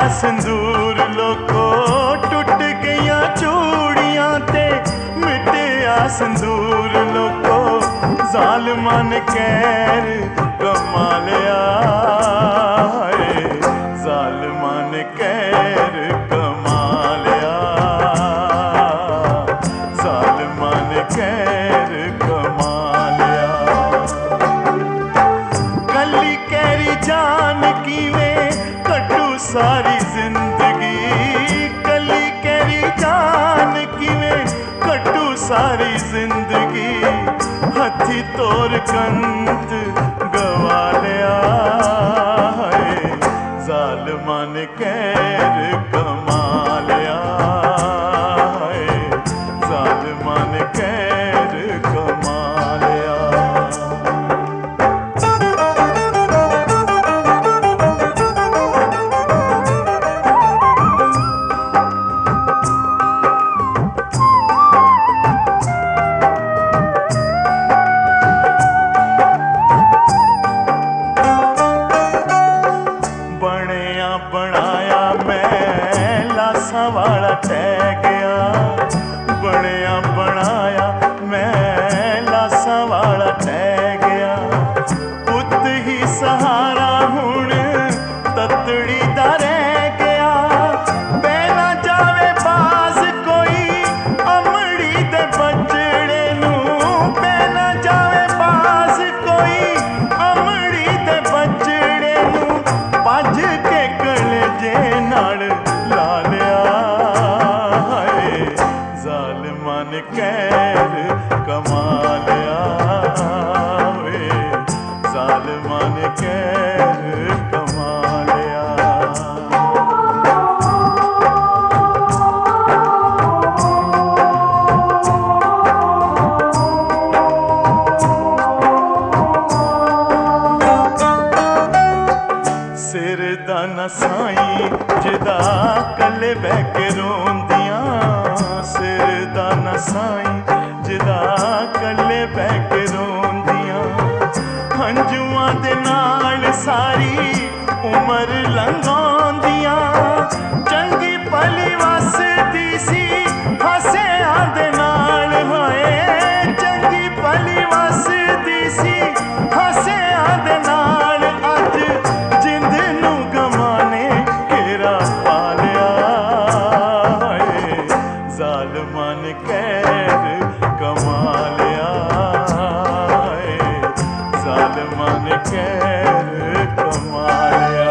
सिंदूर लोको टुट गया चूड़ियां ते मिटिया सिंदूर लोको जालिमां ने कैर कमा लिया जालिमां ने कैर कमा लिया जालिमां ने कैर कमा लिया कली कैरी जान कीवें कटू सारी जिंदगी कली कैरी जान किवें कटू सारी जिंदगी हथी तोर कंत गवा लिया जालिमां ने कैर कमा लिया जालिमां ने कैर कमा लिया बनाया मैं लासा वाला तै गया बनया बनाया मैं लासा वाला तै गया पुत ही सहारा हुण ततड़ी दा रह गया पहला जावे बाज कोई अमड़ी दे बजड़े नू पहला जावे बाज कोई अमड़ी दे बजड़े नू भज के कलेजे नाल ला लिया जालिमां ने कैर कमा लिया जालिमां ने कैर कमा लिया सिर दा न साई जिदा कले बह के रोंदियां सिर दा न साई जिदा कले बह के रोंदियां हंजुआं दे नाल सारी उमर लंघांदियां चंगी भली वसदी सी हसियां दे नाल होए चंगी भली वसदी सी हसियां दे नाल अज जिंद नू गमाने घेरा पा लिया जालिमां ने कैर कमा लिया जालिमां ने कैर कमा लिया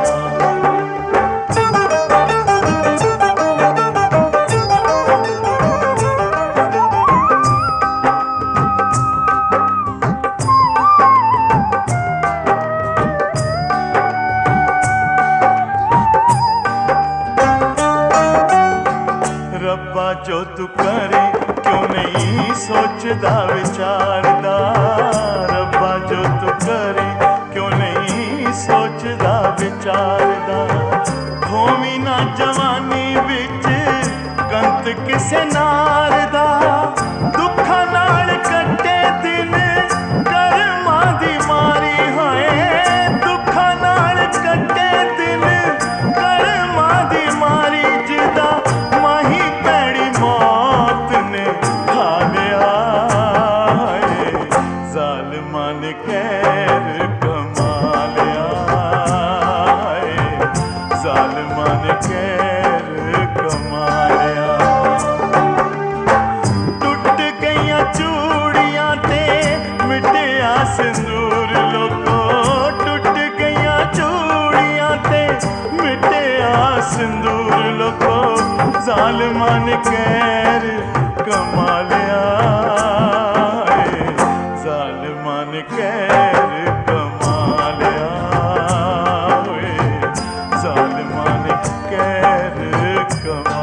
रब्बा जो तू करे क्यों नहीं सोचदा विचारदा रब्बा जो तू करे क्यों नहीं सोचदा विचारदा होवी ना जवानी विच कंत किसे नार दा दुखा नाल कट्टे दिन कर्मां दी मारी होए दुखा नाल कट्टे दिन कर्मां दी मारी जिदा माही पैड़ी मौत ने खा लिया जालिमां ने कैर कमा लिया जालिमां ने कैर कमा लिया टुट गईयां चूड़ियां ते मिटिया सिंदूर लोको टुट गईयां चूड़ियां ते मिटिया सिंदूर लोको जालिमां ने कैर कमा लिया जालिमां ने कैर कमा लिया जालिमां ने कैर कमा